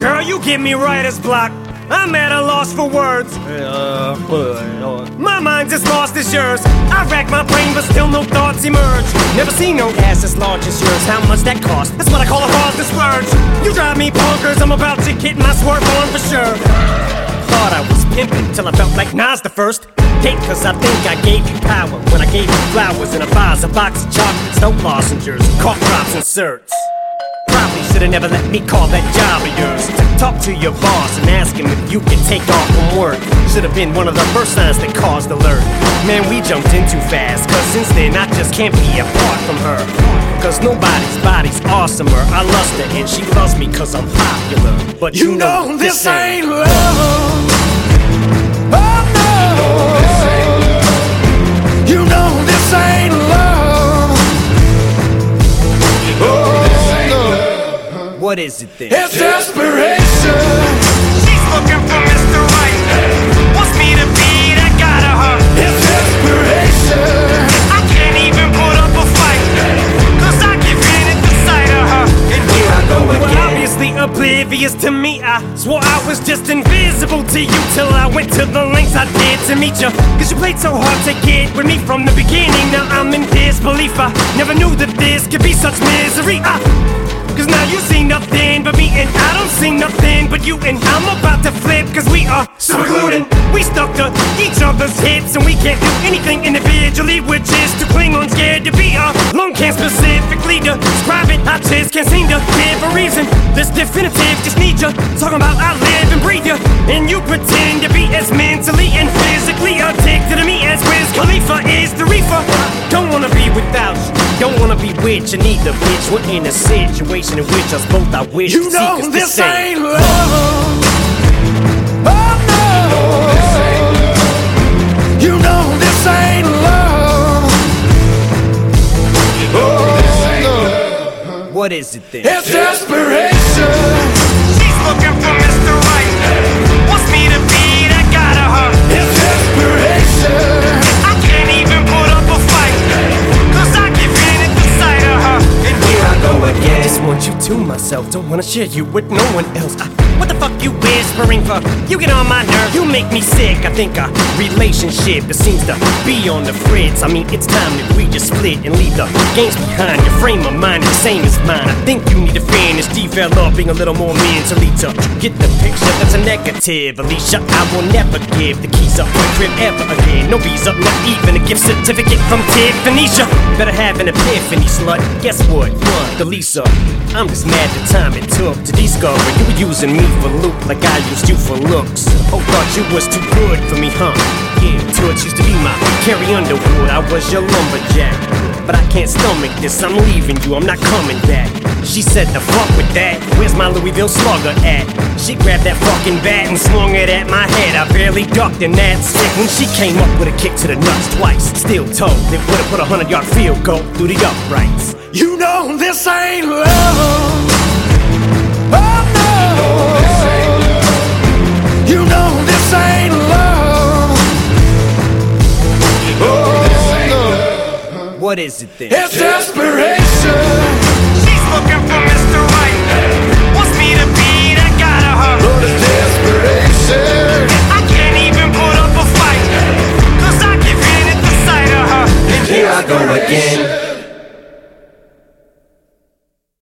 Girl, you get me writer's block. I'm at a loss for words. My mind's as lost as yours. I rack my brain, but still no thoughts emerge. Never seen no ass as large as yours. How much that cost? That's what I call a cause to splurge. You drive me bonkers, I'm about to get my swerve on for sure. Thought I was pimping till I felt like Nas the first. Hate cause I think I gave you power when I gave you flowers in a vase, a box of chocolates, no lozenges, cough drops and certs. Probably should've never let me call that job of yours. Talk to your boss and ask him if you can take off from work. Should've been one of the first signs that caused alert. Man, we jumped in too fast, cause since then I just can't be apart from her. Cause nobody's body's awesomer. I lust her and she loves me cause I'm popular. But you know this ain't love. Oh no. You know this ain't love. Oh. What is it then? It's desperation. She's looking for Mr. Right. Wants me to be that guy to her. It's desperation. I can't even put up a fight, cause I give in at the sight of her. And here I go again. Well, obviously oblivious to me. I swore I was just invisible to you till I went to the lengths I did to meet you. Cause you played so hard to get with me from the beginning. Now I'm in disbelief. I never knew that this could be such misery. Cause now you see nothing but me and I don't see nothing but you. And I'm about to flip cause we are super glued in. We stuck to each other's hips and we can't do anything individually. We're just too cling on, scared to be alone. Can't specifically describe it. I just can't seem to give a reason. This definitive just need you talking about I live and breathe you. And you pretend to be as mentally and physically addicted to me as Wiz Khalifa is the reefer. Don't wanna be without you, don't wanna be with you neither, bitch. We're in a situation in which us both I wish you know to see this ain't love. Oh no. You know this ain't love. Oh no. What is it then? It's desperation. She's looking for Mr. Right. Wants me to be that guy to her. It's desperation. I can't even put up a fight, cause I give in at the sight of her. And here I go again. Just want you to myself, don't wanna share you with no one else. What the fuck you whispering for? You get on my nerves, you make me sick. I think our relationship, it seems to be on the fritz. I mean, it's time that we just split and leave the games behind. Your frame of mind is the same as mine. I think you need to finish developing a little more mentally to get the picture that's a negative. Alicia, I will never give the keys up to the crib ever again. No bees up, not even a gift certificate from Tiffany's. Better have an epiphany, slut. Guess what? The Lisa. I'm just mad the time it took to discover you were using me for loot like I used you for looks. Oh, thought you was too good for me, huh? Yeah, Toots used to be my Carrie Underwood. I was your lumberjack, but I can't stomach this. I'm leaving you, I'm not coming back. She said the fuck with that. Where's my Louisville slugger at? She grabbed that fucking bat and swung it at my head. I barely ducked in that stick when she came up with a kick to the nuts twice. Still told it would've put a 100-yard field goal through the uprights. You know this ain't love. Oh no. You know this ain't love. Oh no. What is it then? It's desperation.